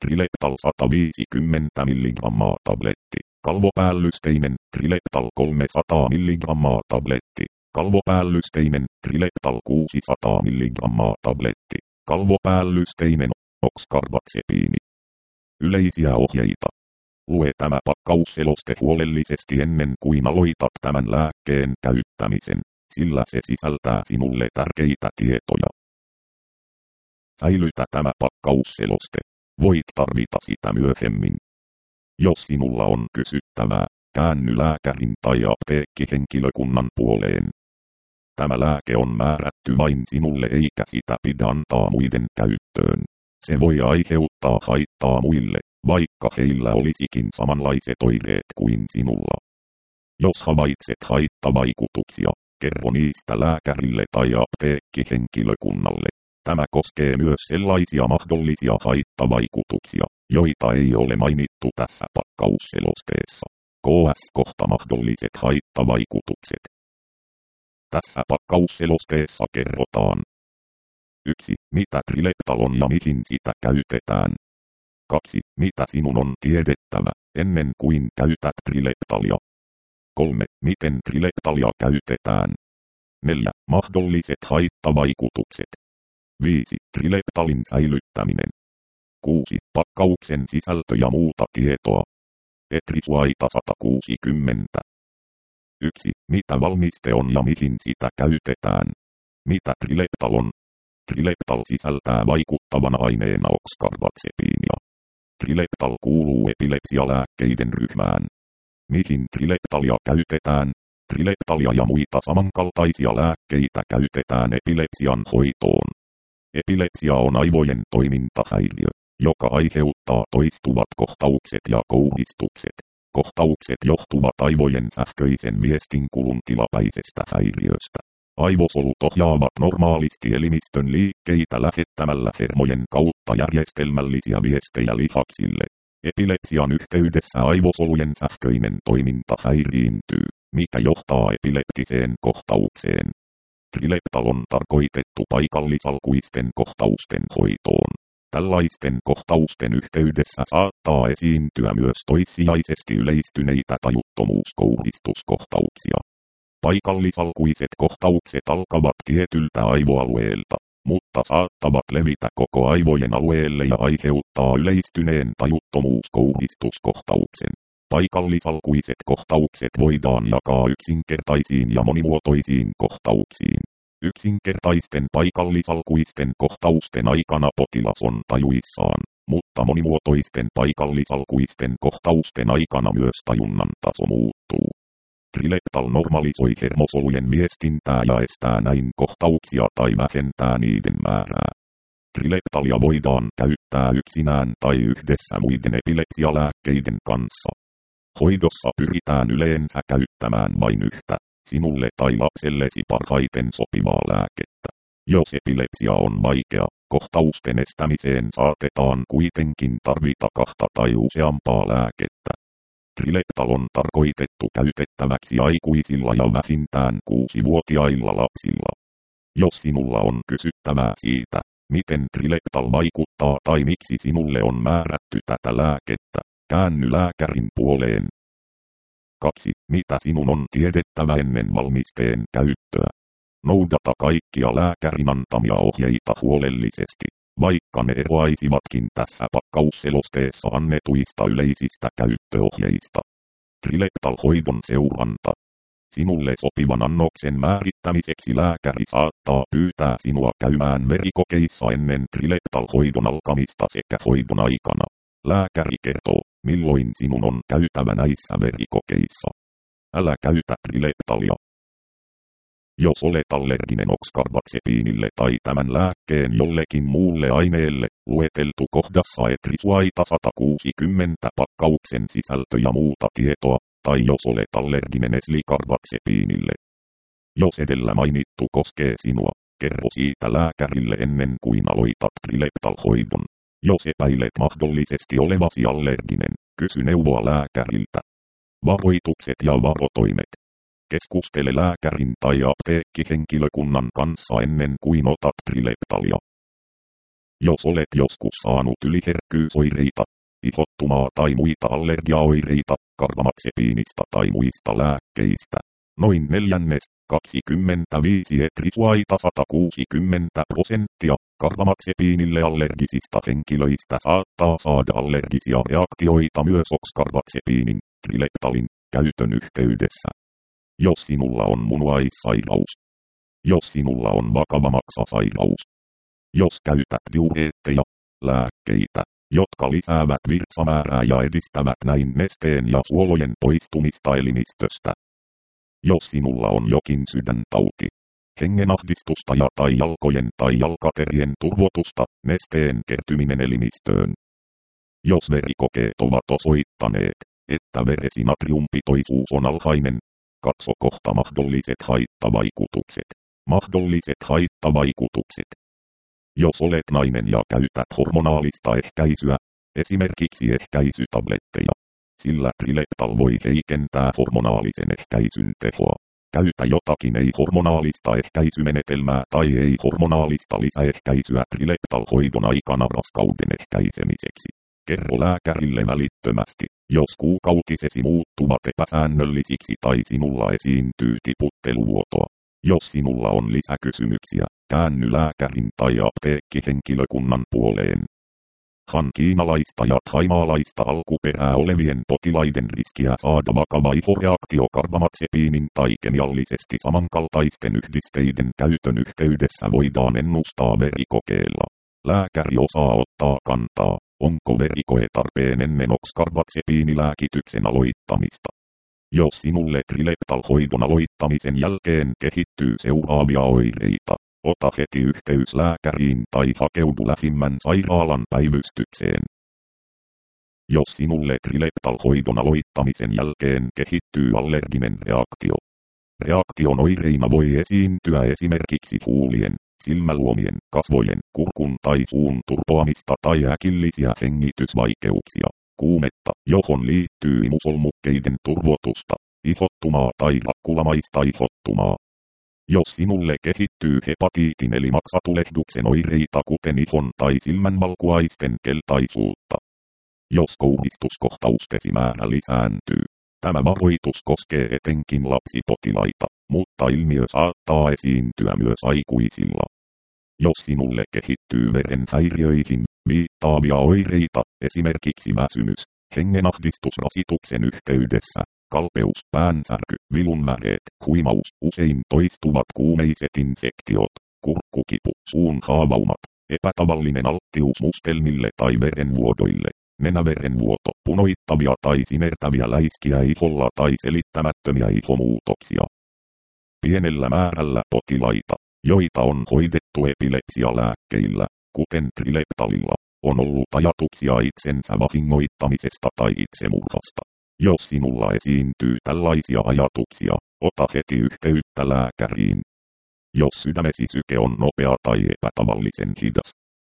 Trileptal 150 mg tabletti. Kalvopäällysteinen Trileptal 300 mg tabletti. Kalvopäällysteinen Trileptal 600 mg tabletti. Kalvopäällysteinen Oxcarbazepine. Yleisiä ohjeita. Lue tämä pakkausseloste huolellisesti ennen kuin aloitat tämän lääkkeen käyttämisen, sillä se sisältää sinulle tärkeitä tietoja. Säilytä tämä pakkausseloste. Voit tarvita sitä myöhemmin. Jos sinulla on kysyttävää, käänny lääkärin tai apteekkihenkilökunnan puoleen. Tämä lääke on määrätty vain sinulle eikä sitä pidä antaa muiden käyttöön. Se voi aiheuttaa haittaa muille, vaikka heillä olisikin samanlaiset oireet kuin sinulla. Jos havaitset haittavaikutuksia, kerro niistä lääkärille tai apteekkihenkilökunnalle. Tämä koskee myös sellaisia mahdollisia haittavaikutuksia, joita ei ole mainittu tässä pakkausselosteessa. KS-kohta mahdolliset haittavaikutukset. Tässä pakkausselosteessa kerrotaan 1. Mitä Trileptal on ja mihin sitä käytetään. 2. Mitä sinun on tiedettävä, ennen kuin käytät Trileptalia. 3. Miten Trileptalia käytetään. 4. Mahdolliset haittavaikutukset. 5. Trileptalin säilyttäminen. 6. Pakkauksen sisältö ja muuta tietoa. Etrisuaita 160. 1. Mitä valmiste on ja mihin sitä käytetään. Mitä Trileptal on? Trileptal sisältää vaikuttavana aineena Oxcarbazepinia. Trileptal kuuluu epilepsialääkkeiden ryhmään. Mihin Trileptalia käytetään? Trileptalia ja muita samankaltaisia lääkkeitä käytetään epilepsian hoitoon. Epilepsia on aivojen toimintahäiriö, joka aiheuttaa toistuvat kohtaukset ja kouhistukset. Kohtaukset johtuvat aivojen sähköisen viestinkulun tilapäisestä häiriöstä. Aivosolut ohjaavat normaalisti elimistön liikkeitä lähettämällä hermojen kautta järjestelmällisiä viestejä lihaksille. Epilepsian yhteydessä aivosolujen sähköinen toiminta häiriintyy, mikä johtaa epileptiseen kohtaukseen. Trileptal on tarkoitettu paikallisalkuisten kohtausten hoitoon. Tällaisten kohtausten yhteydessä saattaa esiintyä myös toissijaisesti yleistyneitä tajuttomuuskouhistuskohtauksia. Paikallisalkuiset kohtaukset alkavat tietyltä aivoalueelta, mutta saattavat levitä koko aivojen alueelle ja aiheuttaa yleistyneen tajuttomuuskouhistuskohtauksen. Paikallisalkuiset kohtaukset voidaan jakaa yksinkertaisiin ja monimuotoisiin kohtauksiin. Yksinkertaisten paikallisalkuisten kohtausten aikana potilas on tajuissaan, mutta monimuotoisten paikallisalkuisten kohtausten aikana myös tajunnan taso muuttuu. Trileptal normalisoi hermosolujen viestintää ja estää näin kohtauksia tai vähentää niiden määrää. Trileptalia voidaan käyttää yksinään tai yhdessä muiden epilepsialääkkeiden kanssa. Hoidossa pyritään yleensä käyttämään vain yhtä, sinulle tai lapsellesi parhaiten sopivaa lääkettä. Jos epilepsia on vaikea, kohtausten estämiseen saatetaan kuitenkin tarvita 2 tai useampaa lääkettä. Trileptal on tarkoitettu käytettäväksi aikuisilla ja vähintään 6-vuotiailla lapsilla. Jos sinulla on kysyttävää siitä, miten Trileptal vaikuttaa tai miksi sinulle on määrätty tätä lääkettä, käänny lääkärin puoleen. 2. Mitä sinun on tiedettävä ennen valmisteen käyttöä? Noudata kaikkia lääkärin antamia ohjeita huolellisesti, vaikka ne eroaisivatkin tässä pakkausselosteessa annetuista yleisistä käyttöohjeista. Trileptal-hoidon seuranta. Sinulle sopivan annoksen määrittämiseksi lääkäri saattaa pyytää sinua käymään verikokeissa ennen Trileptal-hoidon alkamista sekä hoidon aikana. Lääkäri kertoo, milloin sinun on käytävä näissä verikokeissa. Älä käytä Trileptalia. Jos olet allerginen Oxcarbazepinille tai tämän lääkkeen jollekin muulle aineelle, lueteltu kohdassa Etrisuaita 160 pakkauksen sisältö ja muuta tietoa, tai jos olet allerginen Eslicarbazepinille. Jos edellä mainittu koskee sinua, kerro siitä lääkärille ennen kuin aloitat Trileptal-hoidon. Jos epäilet mahdollisesti olevasi allerginen, kysy neuvoa lääkäriltä. Varoitukset ja varotoimet. Keskustele lääkärin tai apteekkihenkilökunnan kanssa ennen kuin otat Trileptalia. Jos olet joskus saanut yliherkkyysoireita, ihottumaa tai muita allergiaoireita, karbamaxepiinista tai muista lääkkeistä, noin 25 etrisuaita 160%, karbamaxepiinille allergisista henkilöistä saattaa saada allergisia reaktioita myös oxkarbaxepiinin, trileptalin, käytön yhteydessä. Jos sinulla on munuaissairaus. Jos sinulla on vakava maksasairaus. Jos käytät diureetteja, lääkkeitä, jotka lisäävät virtsamäärää ja edistävät näin nesteen ja suolojen poistumista elimistöstä. Jos sinulla on jokin sydäntauti, hengenahdistusta ja tai jalkojen tai jalkaterien turvotusta, nesteen kertyminen elimistöön. Jos verikokeet ovat osoittaneet, että veresi natriumpitoisuus on alhainen, katso kohta mahdolliset haittavaikutukset. Mahdolliset haittavaikutukset. Jos olet nainen ja käytät hormonaalista ehkäisyä, esimerkiksi ehkäisytabletteja, sillä trileptal voi heikentää hormonaalisen ehkäisyn tehoa. Käytä jotakin ei-hormonaalista ehkäisymenetelmää tai ei-hormonaalista lisäehkäisyä trileptal-hoidon aikana raskauden ehkäisemiseksi. Kerro lääkärille välittömästi, jos kuukautisesi muuttuvat epäsäännöllisiksi tai sinulla esiintyy tiputteluvuotoa. Jos sinulla on lisäkysymyksiä, käänny lääkärin tai apteekkihenkilökunnan puoleen. Kiinalaista ja thaimaalaista alkuperää olevien potilaiden riskiä saada vakava ihoreaktio karbamaxepiinin tai kemiallisesti samankaltaisten yhdisteiden käytön yhteydessä voidaan ennustaa verikokeella. Lääkäri osaa ottaa kantaa, onko verikoe tarpeen ennen oxkarbaxepiinilääkityksen aloittamista. Jos sinulle trileptal-hoidon aloittamisen jälkeen kehittyy seuraavia oireita, ota heti yhteys lääkäriin tai hakeudu lähimmän sairaalan päivystykseen. Jos sinulle trileptal-hoidon aloittamisen jälkeen kehittyy allerginen reaktio. Reaktion oireina voi esiintyä esimerkiksi huulien, silmäluomien, kasvojen, kurkun tai suun turpoamista tai äkillisiä hengitysvaikeuksia. Kuumetta, johon liittyy imusolmukkeiden turvotusta, ihottumaa tai rakkulamaista ihottumaa. Jos sinulle kehittyy hepatiitin eli maksatulehduksen oireita kuten ihon tai silmänvalkuaisten keltaisuutta. Jos kouristuskohtaustesi määrä lisääntyy. Tämä varoitus koskee etenkin lapsipotilaita, mutta ilmiö saattaa esiintyä myös aikuisilla. Jos sinulle kehittyy verenhäiriöihin viittaavia oireita, esimerkiksi väsymys, hengenahdistus rasituksen yhteydessä, kalpeus, päänsärky, vilunväreet, huimaus, usein toistuvat kuumeiset infektiot, kurkkukipu, suun haavaumat, epätavallinen alttius mustelmille tai verenvuodoille, nenäverenvuoto, punoittavia tai sinertäviä läiskiä iholla tai selittämättömiä ihomuutoksia. Pienellä määrällä potilaita, joita on hoidettu epilepsialääkkeillä, kuten trileptalilla, on ollut ajatuksia itsensä vahingoittamisesta tai itsemurhasta. Jos sinulla esiintyy tällaisia ajatuksia, ota heti yhteyttä lääkäriin. Jos sydämesi syke on nopea tai epätavallisen hidas.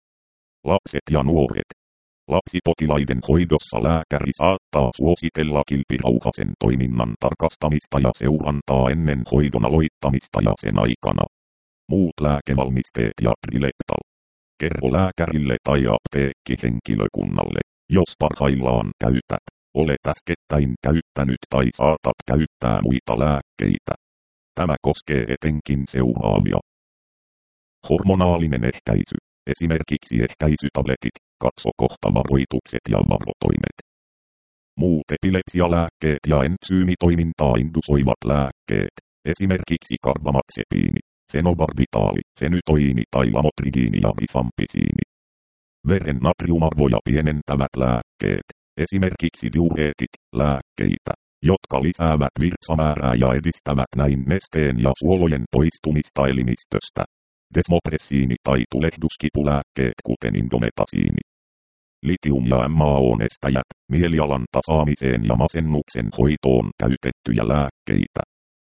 Lapset ja nuoret. Lapsipotilaiden hoidossa lääkäri saattaa suositella kilpirauhasen toiminnan tarkastamista ja seurantaa ennen hoidon aloittamista ja sen aikana. Muut lääkevalmisteet ja trileptal. Kerro lääkärille tai apteekkihenkilökunnalle, jos parhaillaan käytät, olet äskettäin käyttänyt tai saatat käyttää muita lääkkeitä. Tämä koskee etenkin seuraavia. Hormonaalinen ehkäisy, esimerkiksi ehkäisytabletit, katso kohta varoitukset ja varotoimet. Muut epilepsialääkkeet ja entsyymitoimintaa indusoivat lääkkeet, esimerkiksi karbamaxepiini, fenobarbitaali, fenytoiini tai lamotrigiini ja rifampisiini. Veren natriumarvoja pienentävät lääkkeet, esimerkiksi diureetit, lääkkeitä, jotka lisäävät virtsamäärää ja edistävät näin nesteen ja suolojen poistumista elimistöstä. Desmopressiini tai tulehduskipulääkkeet kuten indometasiini. Litium- ja MAO-nestäjät, mielialan tasaamiseen ja masennuksen hoitoon käytettyjä lääkkeitä.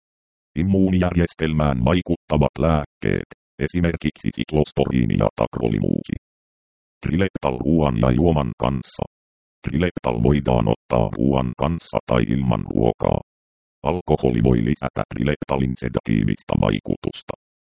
Immuunijärjestelmään vaikuttavat lääkkeet, esimerkiksi siklosporiini ja takrolimuusi. Trileptal ruoan ja juoman kanssa. Trileptal voidaan ottaa ruoan kanssa tai ilman ruokaa. Alkoholi voi lisätä trileptalin sedatiivista vaikutusta.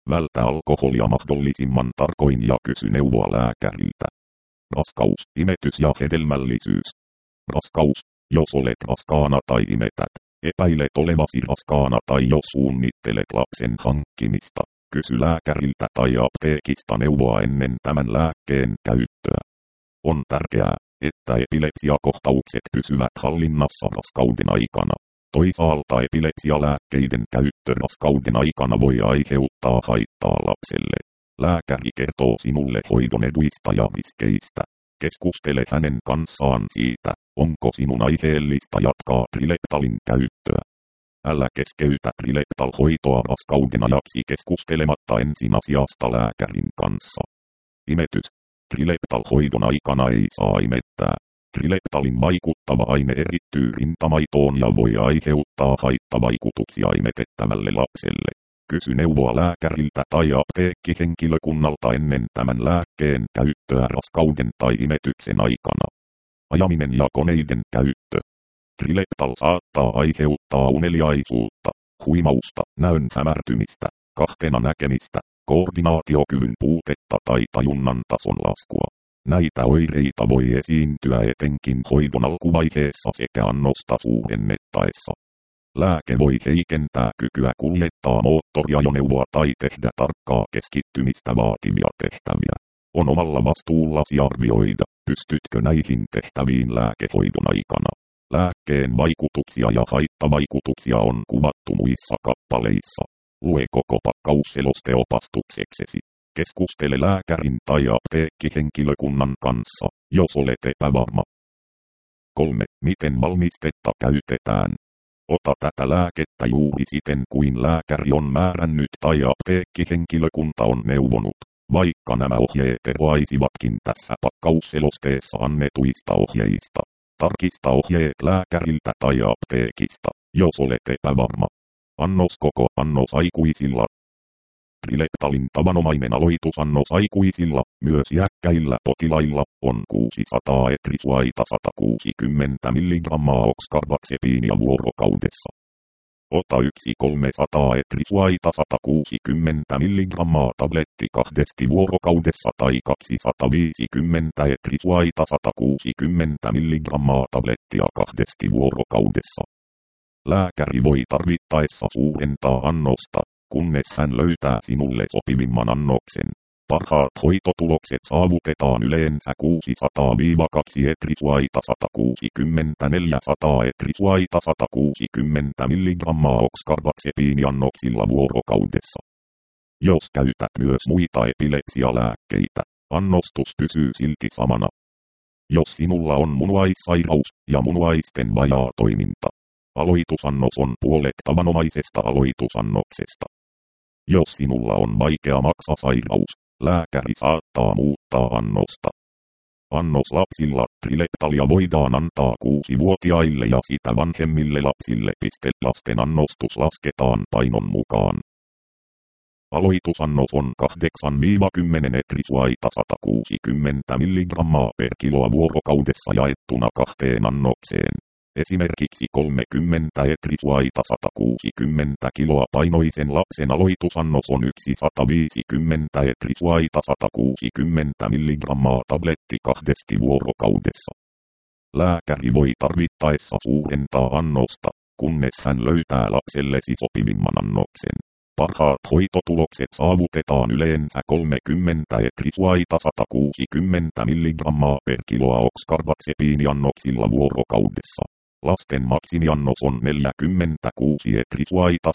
Vältä alkoholia mahdollisimman tarkoin ja kysy neuvoa lääkäriltä. Raskaus, imetys ja hedelmällisyys. Raskaus, jos olet raskaana tai imetät, epäilet olevasi raskaana tai jos suunnittelet lapsen hankkimista, kysy lääkäriltä tai apteekista neuvoa ennen tämän lääkkeen käyttöä. On tärkeää, että epilepsiakohtaukset pysyvät hallinnassa raskauden aikana. Toisaalta epilepsialääkkeiden käyttö raskauden aikana voi aiheuttaa haittaa lapselle. Lääkäri kertoo sinulle hoidon eduista ja riskeistä. Keskustele hänen kanssaan siitä, onko sinun aiheellista jatkaa Trileptalin käyttöä. Älä keskeytä Trileptal-hoitoa raskauden ajaksi keskustelematta ensin asiasta lääkärin kanssa. Imetys. Trileptal-hoidon aikana ei saa imettää. Trileptalin vaikuttava aine erittyy rintamaitoon ja voi aiheuttaa haittavaikutuksia imetettävälle lapselle. Kysy neuvoa lääkäriltä tai apteekkihenkilökunnalta ennen tämän lääkkeen käyttöä raskauden tai imetyksen aikana. Ajaminen ja koneiden käyttö. Trileptal saattaa aiheuttaa uneliaisuutta, huimausta, näön hämärtymistä, kahtena näkemistä, koordinaatiokyvyn puutetta tai tajunnan tason laskua. Näitä oireita voi esiintyä etenkin hoidon alkuvaiheessa sekä annosta suurennettaessa. Lääke voi heikentää kykyä kuljettaa moottoriajoneuvoa tai tehdä tarkkaa keskittymistä vaativia tehtäviä. On omalla vastuullasi arvioida, pystytkö näihin tehtäviin lääkehoidon aikana. Lääkkeen vaikutuksia ja haittavaikutuksia on kuvattu muissa kappaleissa. Lue koko pakkausseloste opastukseksesi. Keskustele lääkärin tai apteekkihenkilökunnan kanssa, jos olet epävarma. 3. Miten valmistetta käytetään? Ota tätä lääkettä juuri siten kuin lääkäri on määrännyt tai apteekkihenkilökunta on neuvonut, vaikka nämä ohjeet eroaisivatkin tässä pakkausselosteessa annetuista ohjeista. Tarkista ohjeet lääkäriltä tai apteekista, jos olet epävarma. Annos koko annos aikuisilla. Trileptalin tavanomainen aloitusannos aikuisilla, myös iäkkäillä potilailla, on 600 etrisuaita 160 mg oxcarbazepiniä vuorokaudessa. Ota 300 etrisuaita 160 mg tabletti 2 vuorokaudessa tai 250 etrisuaita 160 mg tablettia 2 vuorokaudessa. Lääkäri voi tarvittaessa suurentaa annosta, kunnes hän löytää sinulle sopivimman annoksen. Parhaat hoitotulokset saavutetaan yleensä 600-2 etrisuaita 160-400 etrisuaita 160 mg oxcarbazepiniannoksilla vuorokaudessa. Jos käytät myös muita epilepsialääkkeitä, annostus pysyy silti samana. Jos sinulla on munuaissairaus ja munuaisten vajaa toiminta, aloitusannos on puolet tavanomaisesta aloitusannoksesta. Jos sinulla on vaikea maksasairaus, lääkäri saattaa muuttaa annosta. Annos lapsilla Trileptalia voidaan antaa 6-vuotiaille ja sitä vanhemmille lapsille. Lasten annostus lasketaan painon mukaan. Aloitusannos on 8-10 etrisuaita 160 mg per kiloa vuorokaudessa jaettuna 2 annokseen. Esimerkiksi 30 etrisuaita 160 kiloa painoisen lapsen aloitusannos on 150 etrisuaita 160 mg tabletti 2 vuorokaudessa. Lääkäri voi tarvittaessa suurentaa annosta, kunnes hän löytää lapsellesi sopivimman annoksen. Parhaat hoitotulokset saavutetaan yleensä 30 etrisuaita 160 mg per kiloa oxcarbazepiniannoksilla vuorokaudessa. Lasten maksimiannos on 46 etrisuaita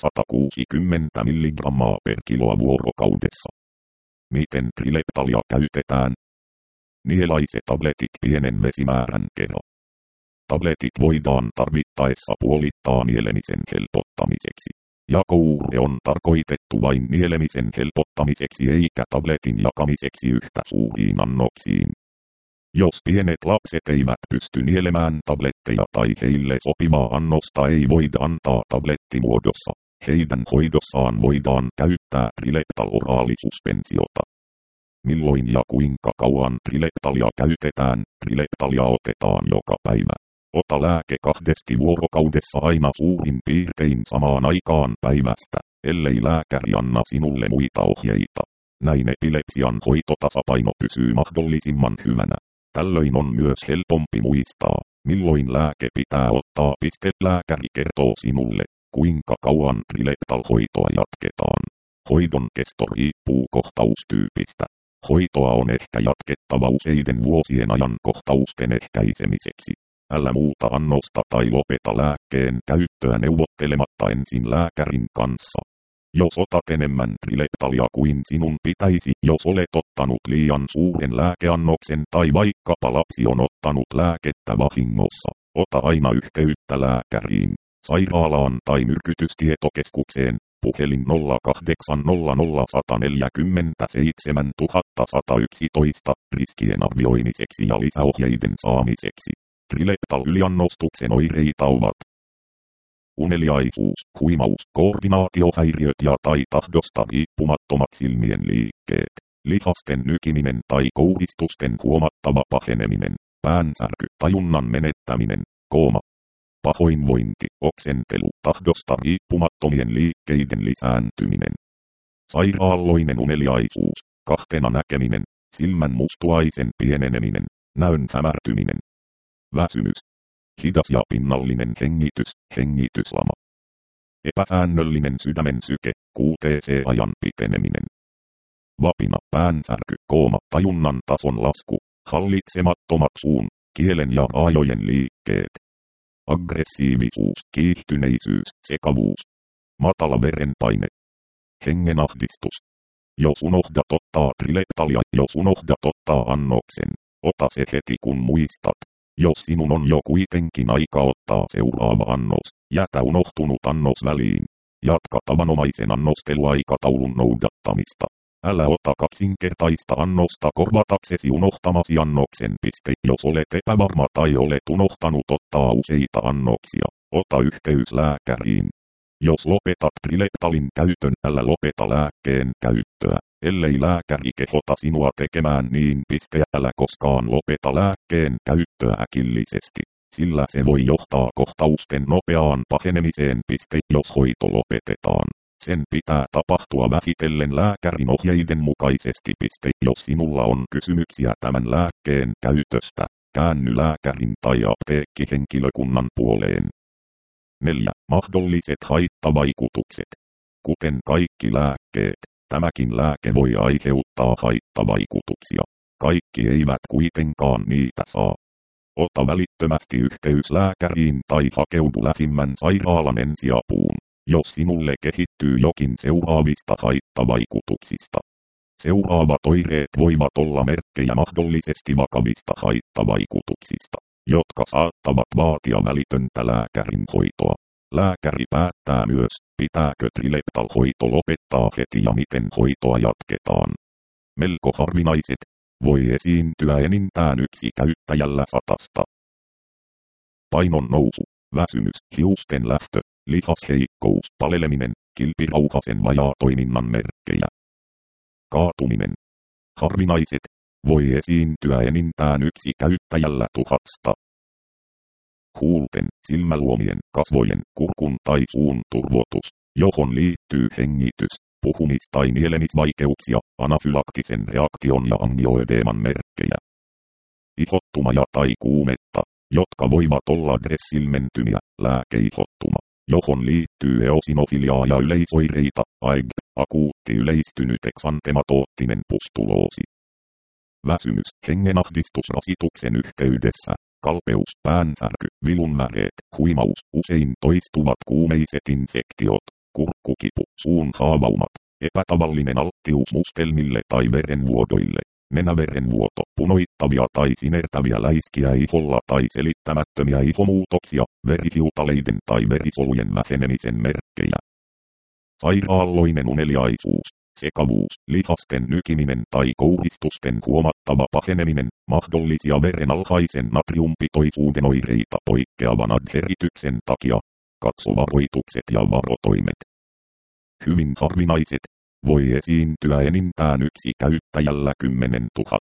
160 mg per kiloa vuorokaudessa. Miten Trileptalia käytetään? Nielaise tabletit pienen vesimäärän kerran. Tabletit voidaan tarvittaessa puolittaa nielemisen helpottamiseksi. Jakouure on tarkoitettu vain nielemisen helpottamiseksi eikä tabletin jakamiseksi yhtä suuriin annoksiin. Jos pienet lapset eivät pysty nielemään tabletteja tai heille sopivaa annosta ei voida antaa tablettimuodossa, heidän hoidossaan voidaan käyttää Trileptal-oraalisuspensiota. Milloin ja kuinka kauan Trileptalia käytetään? Trileptalia otetaan joka päivä. Ota lääke 2 vuorokaudessa aina suurin piirtein samaan aikaan päivästä. ellei lääkäri anna sinulle muita ohjeita. Näin epilepsian hoitotasapaino pysyy mahdollisimman hyvänä. Tällöin on myös helpompi muistaa, milloin lääke pitää ottaa. Lääkäri kertoo sinulle, kuinka kauan Trileptal-hoitoa jatketaan. Hoidon kesto riippuu kohtaustyypistä. Hoitoa on ehkä jatkettava useiden vuosien ajan kohtausten ehkäisemiseksi. Älä muuta annosta tai lopeta lääkkeen käyttöä neuvottelematta ensin lääkärin kanssa. Jos otat enemmän Trileptalia kuin sinun pitäisi, jos olet ottanut liian suuren lääkeannoksen tai vaikkapa lapsi on ottanut lääkettä vahingossa, ota aina yhteyttä lääkäriin, sairaalaan tai myrkytystietokeskukseen, puhelin 0800 147 111 riskien arvioimiseksi ja lisäohjeiden saamiseksi. Trileptal-yliannostuksen oireita ovat uneliaisuus, huimaus, koordinaatiohäiriöt ja tai tahdosta riippumattomat silmien liikkeet, lihasten nykiminen tai kouhistusten huomattava paheneminen, päänsärky, tajunnan menettäminen, kooma, pahoinvointi, oksentelu, tahdosta riippumattomien liikkeiden lisääntyminen, sairaalloinen uneliaisuus, kahtena näkeminen, silmän mustuaisen pieneneminen, näön hämärtyminen, väsymys, hidas ja pinnallinen hengitys, hengityslama, epäsäännöllinen sydämen syke, QTC-ajan piteneminen, vapina, päänsärky, kooma, tajunnan tason lasku, hallitsemattomat suun, kielen ja raajojen liikkeet, aggressiivisuus, kiihtyneisyys, sekavuus, matala verenpaine, hengenahdistus. Jos unohdat ottaa Trileptalia, jos unohdat ottaa annoksen, ota se heti kun muistat. Jos sinun on jo kuitenkin aika ottaa seuraava annos, jätä unohtunut annos väliin. Jatka tavanomaisen annosteluaikataulun noudattamista. Älä ota kaksinkertaista annosta korvataksesi unohtamasi annoksen. Jos olet epävarma tai olet unohtanut ottaa useita annoksia, ota yhteys lääkäriin. Jos lopetat Trileptalin käytön, älä lopeta lääkkeen käyttöä, ellei lääkäri kehota sinua tekemään niin. Älä koskaan lopeta lääkkeen käyttöä äkillisesti, sillä se voi johtaa kohtausten nopeaan pahenemiseen. Jos hoito lopetetaan, sen pitää tapahtua vähitellen lääkärin ohjeiden mukaisesti. Jos sinulla on kysymyksiä tämän lääkkeen käytöstä, käänny lääkärin tai apteekkihenkilökunnan puoleen. 4. Mahdolliset haittavaikutukset. Kuten kaikki lääkkeet, tämäkin lääke voi aiheuttaa haittavaikutuksia. Kaikki eivät kuitenkaan niitä saa. Ota välittömästi yhteys lääkäriin tai hakeudu lähimmän sairaalan ensiapuun, jos sinulle kehittyy jokin seuraavista haittavaikutuksista. Seuraavat oireet voivat olla merkkejä mahdollisesti vakavista haittavaikutuksista, jotka saattavat vaatia välitöntä lääkärin hoitoa. Lääkäri päättää myös, pitääkö Trileptal-hoito lopettaa heti ja miten hoitoa jatketaan. Melko harvinaiset, voi esiintyä enintään yksi käyttäjällä 100. Painon nousu, väsymys, hiusten lähtö, lihasheikkous, paleleminen, kilpirauhasen vajaatoiminnan merkkejä. Kaatuminen. Harvinaiset, voi esiintyä enintään yksi käyttäjällä 1000. Huulten, silmäluomien, kasvojen, kurkun tai suun turvotus, johon liittyy hengitys, puhumis- tai nielemisvaikeuksia, anafylaktisen reaktion ja angioedeeman merkkejä. Ihottuma ja tai kuumetta, jotka voivat olla dressilmentymiä, lääkeihottuma, johon liittyy eosinofiliaa ja yleisoireita, AEG, akuutti yleistynyt eksantematoottinen pustuloosi. Väsymys, hengenahdistus rasituksen yhteydessä, kalpeus, päänsärky, vilunväreet, huimaus, usein toistuvat kuumeiset infektiot, kurkkukipu, suun haavaumat, epätavallinen alttius mustelmille tai verenvuodoille, nenäverenvuoto, punoittavia tai sinertäviä läiskiä iholla tai selittämättömiä ihomuutoksia, verihiutaleiden tai verisolujen vähenemisen merkkejä. Sairaalloinen uneliaisuus, sekavuus, lihasten nykiminen tai kouhistusten huomattava paheneminen, mahdollisia veren alhaisen natriumpitoisuuden oireita poikkeavan adherityksen takia, katsovaroitukset ja varotoimet. Hyvin harvinaiset, voi esiintyä enintään yksi käyttäjällä 10 000.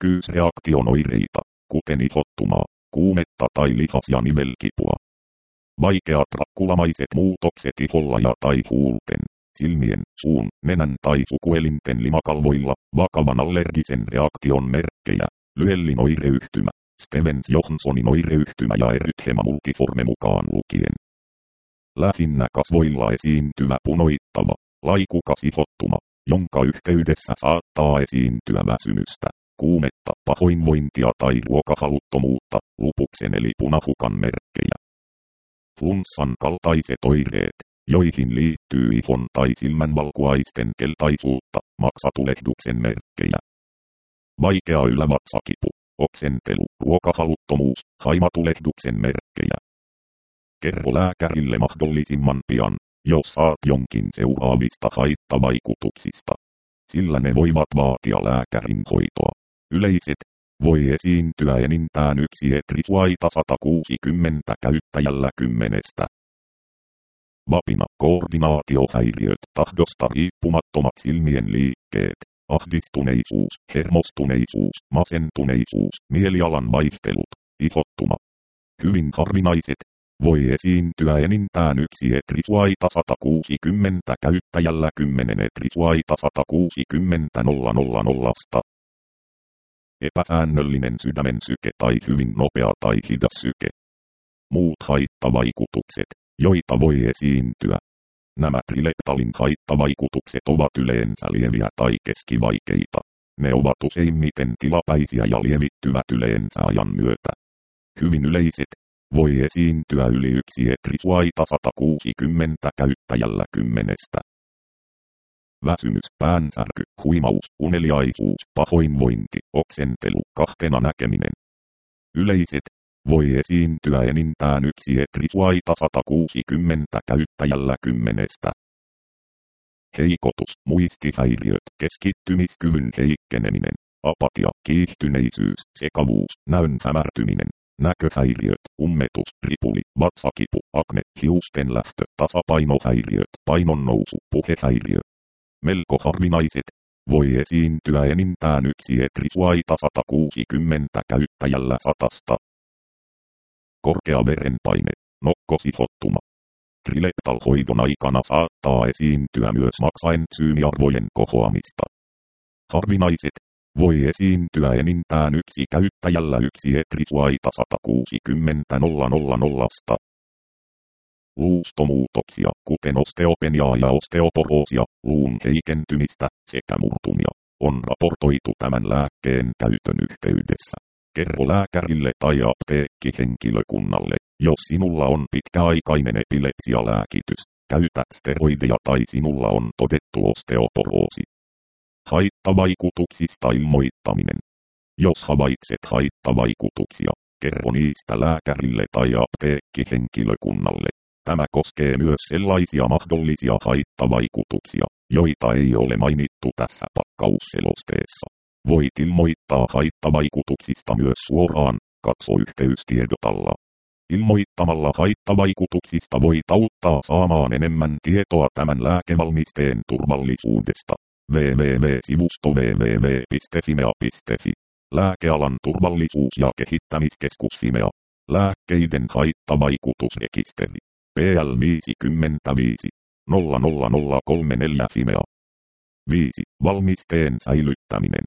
Yliherkkyysreaktion oireita, kuten ihottumaa, kuumetta tai lihas- ja nivelkipua. Vaikeat rakkulamaiset muutokset iholla ja tai huulten, silmien, suun, nenän tai sukuelinten limakalvoilla, vakavan allergisen reaktion merkkejä, Llewellyn oireyhtymä, Stevens-Johnsonin oireyhtymä ja erythema multiforme mukaan lukien. Lähinnä kasvoilla esiintyvä punoittava, laikukas ihottuma, jonka yhteydessä saattaa esiintyä väsymystä, kuumetta, pahoinvointia tai ruokahaluttomuutta, lupuksen eli punahukan merkkejä. Flunssan kaltaiset oireet, joihin liittyy ihon tai silmänvalkuaisten keltaisuutta, maksatulehduksen merkkejä. Vaikea ylävatsakipu, oksentelu, ruokahaluttomuus, haimatulehduksen merkkejä. Kerro lääkärille mahdollisimman pian, jos saat jonkin seuraavista haittavaikutuksista, sillä ne voivat vaatia lääkärin hoitoa. Yleiset, voi esiintyä enintään yksi etrisuaita 160 käyttäjällä 10. Vapina, koordinaatiohäiriöt, tahdosta riippumattomat silmien liikkeet, ahdistuneisuus, hermostuneisuus, masentuneisuus, mielialan vaihtelut, ihottuma. Hyvin harvinaiset, voi esiintyä enintään yksi etrisuaita 160 käyttäjällä 10 etrisuaita 160 000. Epäsäännöllinen sydämen syke tai hyvin nopea tai hidas syke. Muut haittavaikutukset, joita voi esiintyä. Nämä trileptalin haittavaikutukset ovat yleensä lieviä tai keskivaikeita. Ne ovat useimmiten tilapäisiä ja lievittyvät yleensä ajan myötä. Hyvin yleiset, voi esiintyä yli yksi etrisuaita 160 käyttäjällä 10. Väsymys, päänsärky, huimaus, uneliaisuus, pahoinvointi, oksentelu, kahtena näkeminen. Yleiset, voi esiintyä enintään yksi etrisuaita 160 käyttäjällä 10. Heikotus, muistihäiriöt, keskittymiskyvyn heikkeneminen, apatia, kiihtyneisyys, sekavuus, näön hämärtyminen, näköhäiriöt, ummetus, ripuli, vatsakipu, akne, hiusten lähtö, tasapainohäiriöt, painonnousu, puhehäiriö. Melko harvinaiset, voi esiintyä enintään yksi etrisuaita 160 käyttäjällä 100. Korkea verenpaine, nokkosihottuma. Trileptal-hoidon aikana saattaa esiintyä myös maksaentsyymiarvojen kohoamista. Harvinaiset, voi esiintyä enintään yksi käyttäjällä yksi etrisuaita 160 000. Luustomuutoksia, kuten osteopeniaa ja osteoporoosia, luun heikentymistä sekä murtumia, on raportoitu tämän lääkkeen käytön yhteydessä. Kerro lääkärille tai apteekkihenkilökunnalle, jos sinulla on pitkäaikainen epilepsialääkitys, käytä steroideja tai sinulla on todettu osteoporoosi. Haittavaikutuksista ilmoittaminen. Jos havaitset haittavaikutuksia, kerro niistä lääkärille tai apteekkihenkilökunnalle. Tämä koskee myös sellaisia mahdollisia haittavaikutuksia, joita ei ole mainittu tässä pakkausselosteessa. Voit ilmoittaa haittavaikutuksista myös suoraan, katso yhteystiedot alla. Ilmoittamalla haittavaikutuksista voit auttaa saamaan enemmän tietoa tämän lääkevalmisteen turvallisuudesta. www.sivusto www.fimea.fi. Lääkealan turvallisuus- ja kehittämiskeskus Fimea. Lääkkeiden haittavaikutusrekisteri. PL 55 00034 Fimea. 5. Valmisteen säilyttäminen.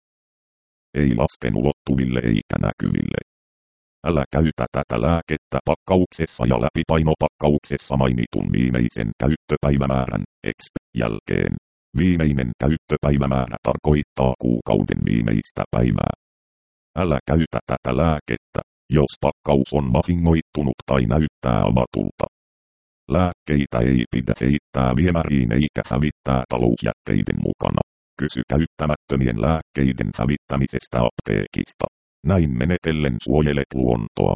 Ei lasten ulottuville eikä näkyville. Älä käytä tätä lääkettä pakkauksessa ja läpipainopakkauksessa mainitun viimeisen käyttöpäivämäärän exp. Jälkeen. Viimeinen käyttöpäivämäärä tarkoittaa kuukauden viimeistä päivää. Älä käytä tätä lääkettä, jos pakkaus on vahingoittunut tai näyttää avatulta. Lääkkeitä ei pidä heittää viemäriin eikä hävittää talousjätteiden mukana. Kysy käyttämättömien lääkkeiden hävittämisestä apteekista. Näin menetellen suojelet luontoa.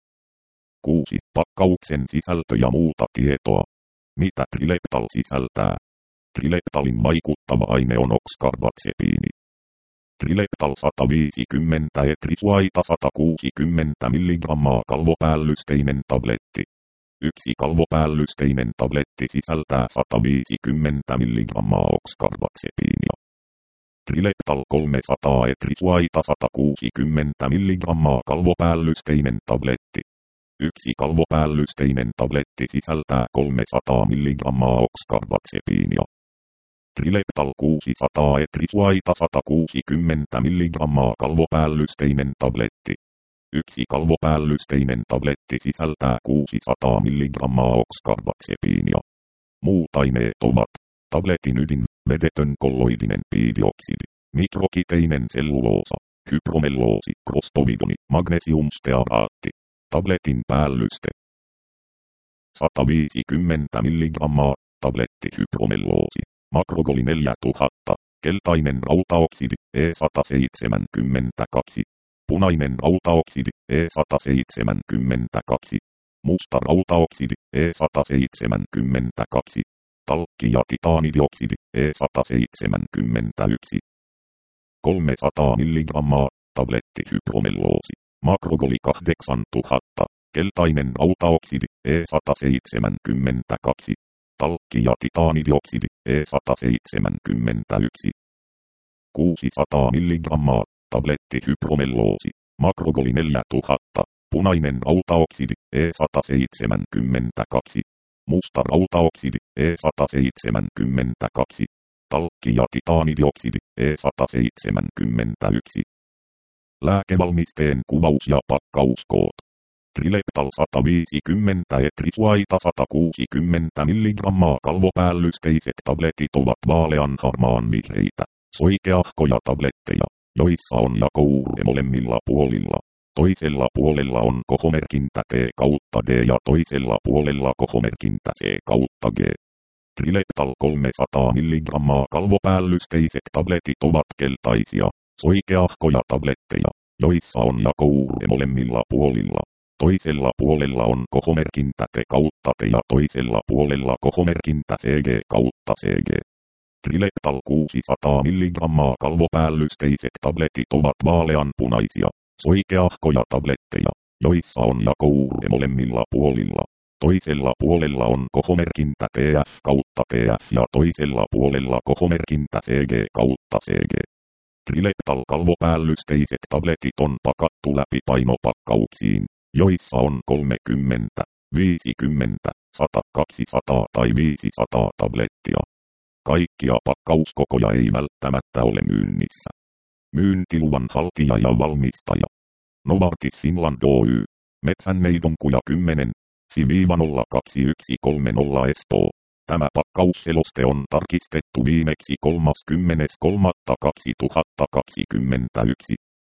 6. Pakkauksen sisältö ja muuta tietoa. Mitä Trileptal sisältää? Trileptalin vaikuttava aine on oxcarbazepini. Trileptal 150 etrisuaita 160 mg kalvopäällysteinen tabletti. Yksi kalvopäällysteinen tabletti sisältää 150 mg oxcarbazepinia. Trileptal 300 etrisuaita 160 mg kalvopäällysteinen tabletti. Yksi kalvopäällysteinen tabletti sisältää 300 mg oxcarbazepinea. Trileptal 600 etrisuaita 160 mg kalvopäällysteinen tabletti. Yksi kalvopäällysteinen tabletti sisältää 600 mg oxcarbazepinea. Muut aineet ovat tabletin ydin, vedetön kolloidinen piidioksidi, mikrokiteinen selluloosa, hypromelloosi, krostovidoni, magnesiumstearaatti. Tabletin päällyste. 150 mg tabletti hypromelloosi, makrogoli 4000, keltainen rautaoksidi E172, punainen rautaoksidi E172, musta rautaoksidi E172, talkki ja titaanidioksidi E171, 300 mg tabletti hypromelloosi, makrogoli 8000, keltainen rautaoksidi E172, talkki ja titaanidioksidi E171, 600 mg tabletti hypromelloosi, makrogoli 4000, punainen rautaoksidi E172, musta rautaoksidi E172, talkki ja titaanidioksidi E171. Lääkevalmisteen kuvaus ja pakkauskoot. Trileptal 150 etrisuaita 160 mg kalvopäällysteiset tabletit ovat vaaleanharmaan vihreitä, soikeahkoja tabletteja, joissa on jakouurre molemmilla puolilla. Toisella puolella on kohomerkintä T kautta D ja toisella puolella kohomerkintä C kautta G. Trileptal 300 mg kalvopäällysteiset tabletit ovat keltaisia, soikeahkoja tabletteja, joissa on jakouurre molemmilla puolilla. Toisella puolella on kohomerkintä T kautta T ja toisella puolella kohomerkintä CG kautta CG. Trileptal 600 mg kalvopäällysteiset tabletit ovat vaaleanpunaisia, soikeahkoja tabletteja, joissa on jakouurre molemmilla puolilla. Toisella puolella on kohomerkintä TF kautta TF ja toisella puolella kohomerkintä CG kautta CG. Trileptal kalvopäällysteiset tabletit on pakattu läpi painopakkauksiin, joissa on 30, 50, 100, 200 tai 500 tablettia. Kaikkia pakkauskokoja ei välttämättä ole myynnissä. Myyntiluvan haltija ja valmistaja. Novartis Finland Oy. Metsänneidonkuja 10. FI-02130 Espoo. Tämä pakkausseloste on tarkistettu viimeksi 30.3.2021.